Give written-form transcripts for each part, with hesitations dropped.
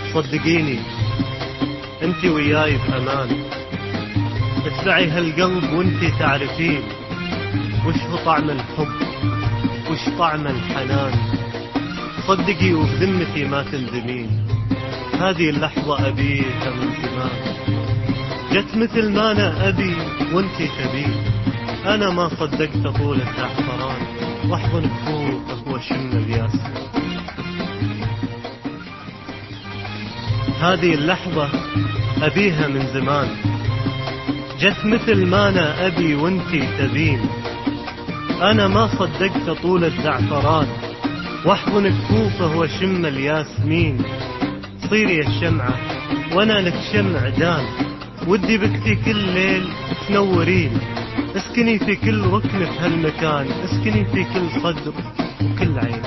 صدقيني انتي وياي بأمان، اتبعي هالقلب وانتي تعرفين وش هو طعم الحب وش طعم الحنان. صدقي وبذمتي ما تندمين، هذه اللحظة أبيها من زمان. جت مثل ما أنا أبي وانتي تبين، أنا ما صدقت طول الزعفران واحضن بفوقه وشم الياسمين. هذه اللحظة أبيها من زمان، جت مثل ما أنا أبي وانتي تبين، أنا ما صدقت طول الزعفران واحضن بفوقه وشم الياسمين. صيري الشمعة وانا لك شمع دان، ودي بكتي كل ليل تنورين، اسكني في كل ركن في هالمكان، اسكني في كل صدر وكل عين.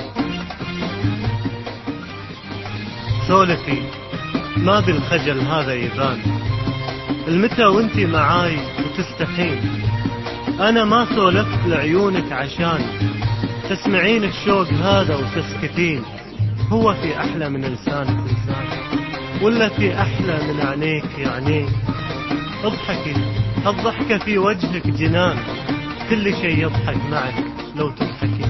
سولفي ما بالخجل هذا يبان، المتى وانتي معاي وتستحين، انا ما سولفت لعيونك عشان تسمعين الشوق هذا وتسكتين. هو في أحلى من لسانك لسان، ولا في أحلى من عينيك عينيك؟ اضحكي الضحكة في وجهك جنان، كل شيء يضحك معك لو تضحكي.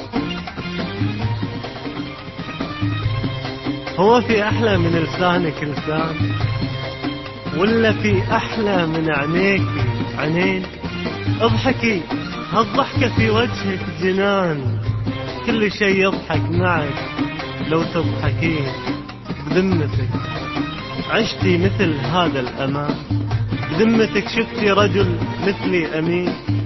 هو في أحلى من لسانك لسان، ولا في أحلى من عينيك عينين؟ اضحكي هالضحكة في وجهك جنان، كل شيء يضحك معك لو تضحكين. بذمتك عشتي مثل هذا الأمان، بذمتك شفتي رجل مثلي أمين،